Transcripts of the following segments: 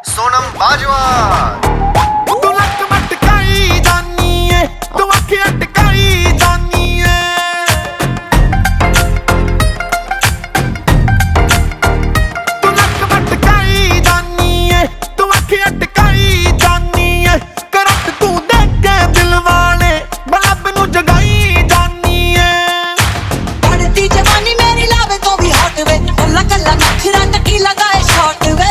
सोनम बाजवा। तू लक मटकाई जानी है, तू अखी अटकाई जानी है। तू लक मटकाई जानी है, तू अखी अटकाई जानी है। करत तू देख के दिल वाले बलब नू जगाई जानी है। बढ़ती जवानी मेरी लावे तो भी हॉट वे, कल्ला कल्ला नखरा टकी लगाए शॉट वे।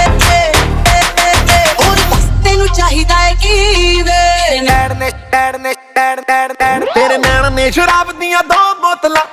और बस तेनू चाहिदा है की वे। तेरे नैन ने शराब दियां 2 बोतलां